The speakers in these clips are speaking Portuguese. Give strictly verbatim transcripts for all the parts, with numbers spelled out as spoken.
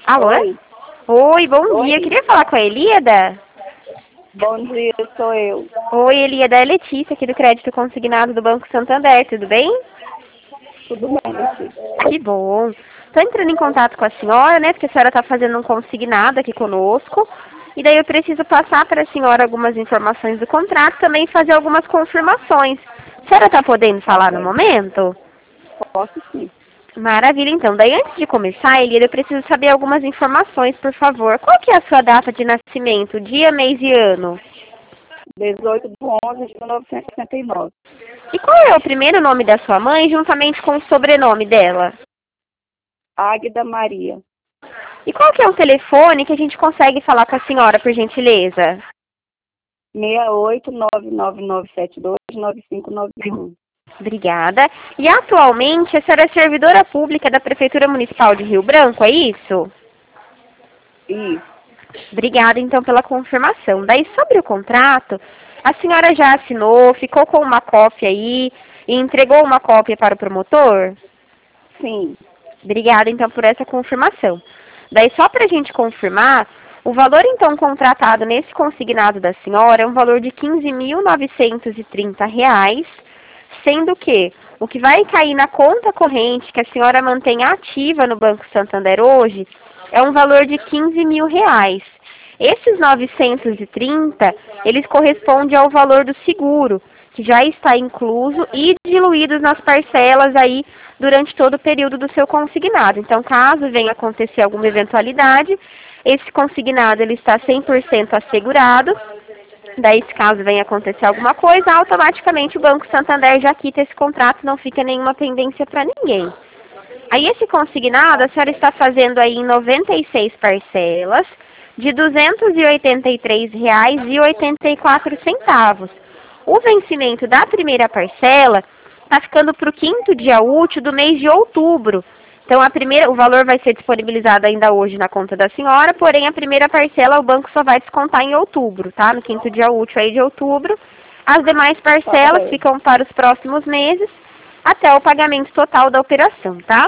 Alô? Oi. Oi, bom Oi. dia. Queria falar com a Elíada? Bom dia, sou eu. Oi, Elíada. É a Letícia aqui do Crédito Consignado do Banco Santander. Tudo bem? Tudo bem, Letícia? Que bom. Estou entrando em contato com a senhora, né? Porque a senhora está fazendo um consignado aqui conosco. E daí eu preciso passar para a senhora algumas informações do contrato, também fazer algumas confirmações. A senhora está podendo falar no momento? Posso sim. Maravilha, então. Daí, antes de começar, Elíada, eu preciso saber algumas informações, por favor. Qual que é a sua data de nascimento? Dia, mês e ano? dezoito de onze de mil novecentos e sessenta e nove. E qual é o primeiro nome da sua mãe, juntamente com o sobrenome dela? Águida Maria. E qual que é o telefone que a gente consegue falar com a senhora, por gentileza? seis oito nove nove nove sete dois nove cinco nove um. Obrigada. E atualmente a senhora é servidora pública da Prefeitura Municipal de Rio Branco, é isso? Isso. Obrigada, então, pela confirmação. Daí, sobre o contrato, a senhora já assinou, ficou com uma cópia aí e entregou uma cópia para o promotor? Sim. Obrigada, então, por essa confirmação. Daí, só para a gente confirmar, o valor, então, contratado nesse consignado da senhora é um valor de quinze mil novecentos e trinta reais, sendo que o que vai cair na conta corrente que a senhora mantém ativa no Banco Santander hoje é um valor de quinze mil reais. Esses novecentos e trinta, eles correspondem ao valor do seguro, que já está incluso e diluídos nas parcelas aí durante todo o período do seu consignado. Então, caso venha acontecer alguma eventualidade, esse consignado ele está cem por cento assegurado. Daí, se caso venha acontecer alguma coisa, automaticamente o Banco Santander já quita esse contrato, não fica nenhuma pendência para ninguém. Aí, esse consignado, a senhora está fazendo aí em noventa e seis parcelas de duzentos e oitenta e três reais e oitenta e quatro centavos. O vencimento da primeira parcela está ficando para o quinto dia útil do mês de outubro. Então, a primeira, o valor vai ser disponibilizado ainda hoje na conta da senhora, porém a primeira parcela o banco só vai descontar em outubro, tá? No quinto dia útil aí de outubro. As demais parcelas Tá. ficam para os próximos meses, até o pagamento total da operação, tá?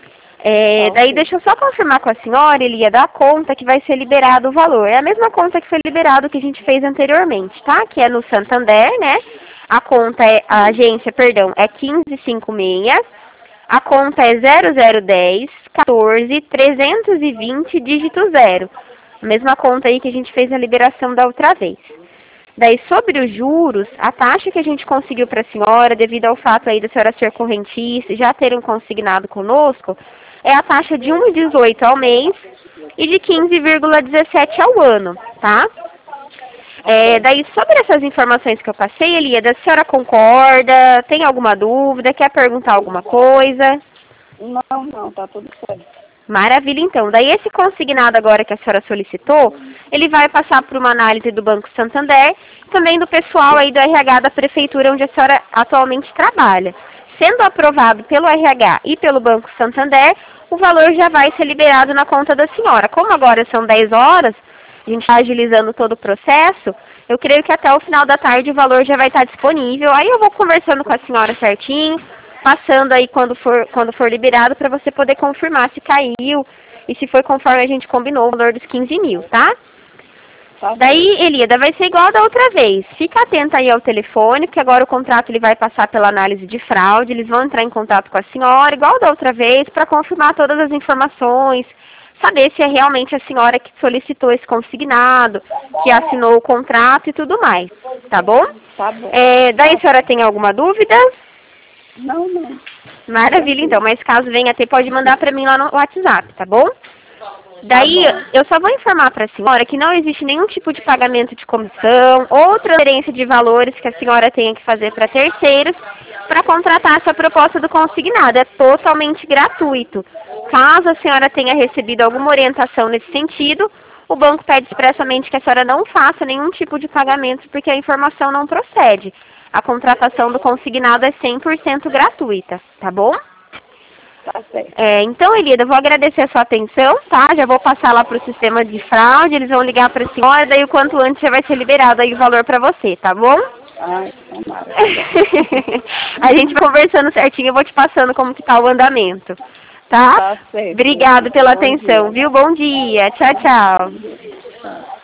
É, Tá, daí ok. deixa eu só confirmar com a senhora, ele ia dar conta que vai ser liberado o valor. É a mesma conta que foi liberado que a gente fez anteriormente, tá? Que é no Santander, né? A conta é, a agência, perdão, é quinze cinquenta e seis. A conta é zero zero dez quatorze trezentos e vinte dígito zero. A mesma conta aí que a gente fez a liberação da outra vez. Daí, sobre os juros, a taxa que a gente conseguiu para a senhora, devido ao fato aí da senhora ser correntista e já ter um consignado conosco, é a taxa de um vírgula dezoito ao mês e de quinze vírgula dezessete ao ano, tá? É, daí, sobre essas informações que eu passei, Elíada, a senhora concorda? Tem alguma dúvida? Quer perguntar alguma coisa? Não, não, tá tudo certo. Maravilha, então. Daí, esse consignado agora que a senhora solicitou, ele vai passar por uma análise do Banco Santander e também do pessoal aí do R H da Prefeitura, onde a senhora atualmente trabalha. Sendo aprovado pelo R H e pelo Banco Santander, o valor já vai ser liberado na conta da senhora. Como agora são dez horas, a gente está agilizando todo o processo, eu creio que até o final da tarde o valor já vai estar disponível. Aí eu vou conversando com a senhora certinho, passando aí quando for, quando for liberado para você poder confirmar se caiu e se foi conforme a gente combinou o valor dos quinze mil, tá? Tá. Daí, Elíada, vai ser igual da outra vez. Fica atenta aí ao telefone, porque agora o contrato ele vai passar pela análise de fraude, eles vão entrar em contato com a senhora, igual da outra vez, para confirmar todas as informações, saber se é realmente a senhora que solicitou esse consignado, que assinou o contrato e tudo mais, tá bom? Tá bom. É, daí, a senhora tem alguma dúvida? Não, não. Maravilha, então, mas caso venha a ter, pode mandar para mim lá no WhatsApp, tá bom? Daí, Tá bom. eu só vou informar para a senhora que não existe nenhum tipo de pagamento de comissão ou transferência de valores que a senhora tenha que fazer para terceiros para contratar essa proposta do consignado. É totalmente gratuito. Caso a senhora tenha recebido alguma orientação nesse sentido, o banco pede expressamente que a senhora não faça nenhum tipo de pagamento porque a informação não procede. A contratação do consignado é cem por cento gratuita, tá bom? Tá certo. É, então, Elíada, eu vou agradecer a sua atenção, tá? Já vou passar lá para o sistema de fraude, eles vão ligar para a senhora, daí o quanto antes já vai ser liberado aí o valor para você, tá bom? Ai, tomara. A gente vai conversando certinho, eu vou te passando como que tá o andamento. tá? Tá certo. Obrigado pela Bom atenção, dia. viu? Bom dia. Tchau, tchau. Tchau.